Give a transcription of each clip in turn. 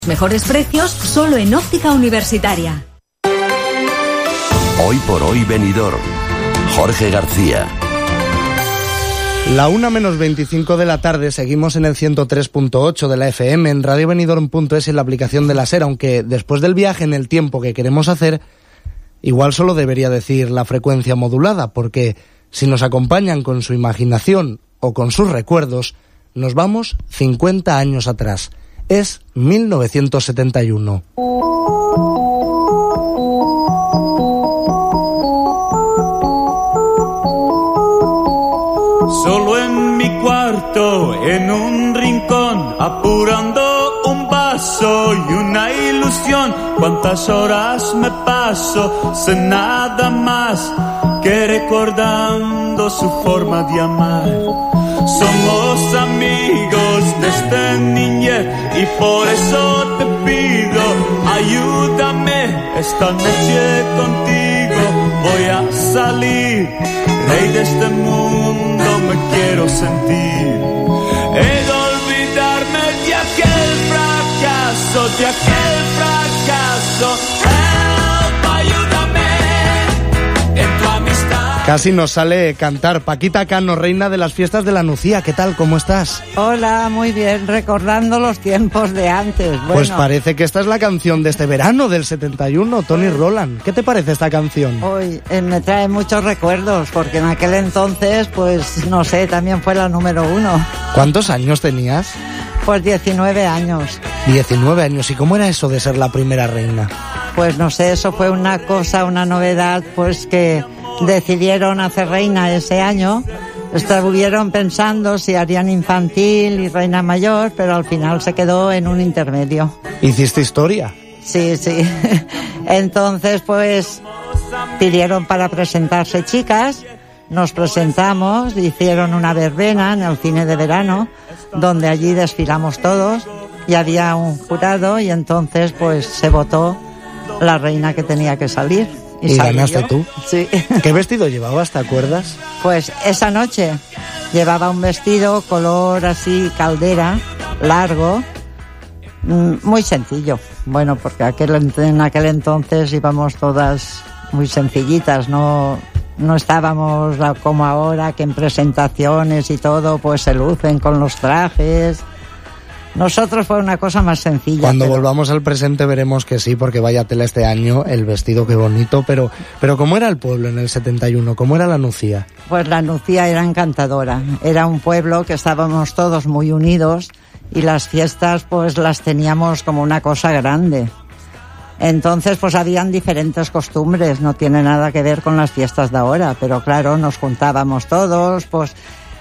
Mejores precios solo en Óptica Universitaria. Hoy por hoy Benidorm. Jorge García. La 1:25 de la tarde, seguimos en el 103.8 de la FM, en radiobenidorm.es, en la aplicación de la SER, aunque después del viaje en el tiempo que queremos hacer, igual solo debería decir la frecuencia modulada, porque si nos acompañan con su imaginación o con sus recuerdos, nos vamos 50 años atrás. Es 1971. Solo en mi cuarto, en un rincón, apurando un vaso y una ilusión. Cuántas horas me paso sin nada más que recordando su forma de amar. Somos amigos desde niñez y por eso te pido, ayúdame esta noche contigo. Voy a salir, rey de este mundo me quiero sentir. He de olvidarme de aquel fracaso, de aquel fracaso. Help, ayúdame en tu amistad. Casi nos sale cantar. Paquita Cano, reina de las fiestas de la Nucía. ¿Qué tal? ¿Cómo estás? Hola, muy bien, recordando los tiempos de antes. Bueno, pues parece que esta es la canción de este verano del 71, Tony Roland. ¿Qué te parece esta canción? Hoy me trae muchos recuerdos, porque en aquel entonces, pues no sé, también fue la número 1. ¿Cuántos años tenías? Pues 19 años. 19 años. ¿Y cómo era eso de ser la primera reina? Pues no sé, eso fue una cosa, una novedad, pues que decidieron hacer reina ese año. Estuvieron pensando si harían infantil y reina mayor, pero al final se quedó en un intermedio. ¿Hiciste historia? Sí, sí. Entonces, pues, pidieron para presentarse chicas, nos presentamos, hicieron una verbena en el cine de verano, donde allí desfilamos todos, y había un jurado, y entonces, pues, se votó la reina que tenía que salir. ¿Y ganaste tú? Sí. ¿Qué vestido llevabas, te acuerdas? Pues esa noche llevaba un vestido color así caldera, largo, muy sencillo. Bueno, porque en aquel entonces íbamos todas muy sencillitas, no estábamos como ahora, que en presentaciones y todo pues se lucen con los trajes. Nosotros fue una cosa más sencilla. Cuando volvamos al presente veremos que sí, porque vaya tela este año, el vestido qué bonito, pero ¿cómo era el pueblo en el 71? ¿Cómo era la Nucía? Pues la Nucía era encantadora, era un pueblo que estábamos todos muy unidos y las fiestas pues las teníamos como una cosa grande. Entonces pues habían diferentes costumbres, no tiene nada que ver con las fiestas de ahora, pero claro, nos juntábamos todos, pues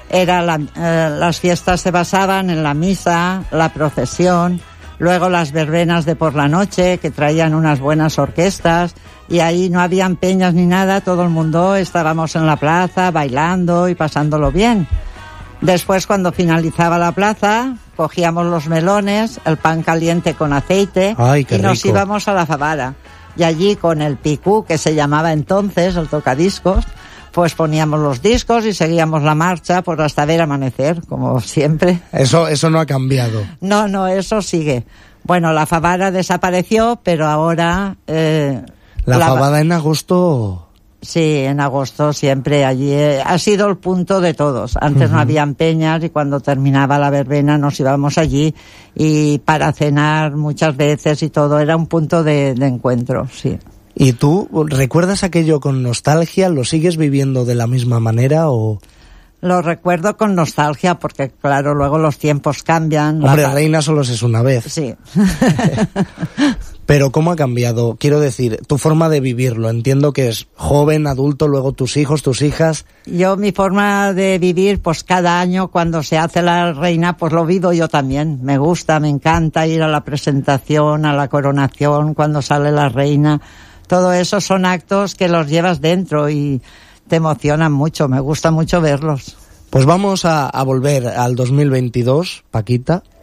las fiestas se basaban en la misa, la procesión, luego las verbenas de por la noche, que traían unas buenas orquestas, y ahí no habían peñas ni nada, todo el mundo estábamos en la plaza bailando y pasándolo bien. Después, cuando finalizaba la plaza, cogíamos los melones, el pan caliente con aceite. ¡Ay, qué y nos rico! Íbamos a la Favara. Y allí con el picú, que se llamaba entonces, el tocadiscos, pues poníamos los discos y seguíamos la marcha pues hasta ver amanecer, como siempre. Eso no ha cambiado. No, eso sigue. Bueno, la Favara desapareció, pero ahora... La Fabada en agosto... Sí, en agosto siempre allí ha sido el punto de todos. Antes no habían peñas y cuando terminaba la verbena nos íbamos allí y para cenar muchas veces y todo, era un punto de encuentro, sí. ¿Y tú recuerdas aquello con nostalgia? ¿Lo sigues viviendo de la misma manera o...? Lo recuerdo con nostalgia porque, claro, luego los tiempos cambian. Hombre, reina solo es una vez. Sí. Pero ¿cómo ha cambiado? Quiero decir, tu forma de vivirlo. Entiendo que es joven, adulto, luego tus hijos, tus hijas. Yo, mi forma de vivir, pues cada año cuando se hace la reina, pues lo vivo yo también. Me gusta, me encanta ir a la presentación, a la coronación, cuando sale la reina. Todo eso son actos que los llevas dentro y te emocionan mucho, me gusta mucho verlos. Pues vamos a volver al 2022, Paquita,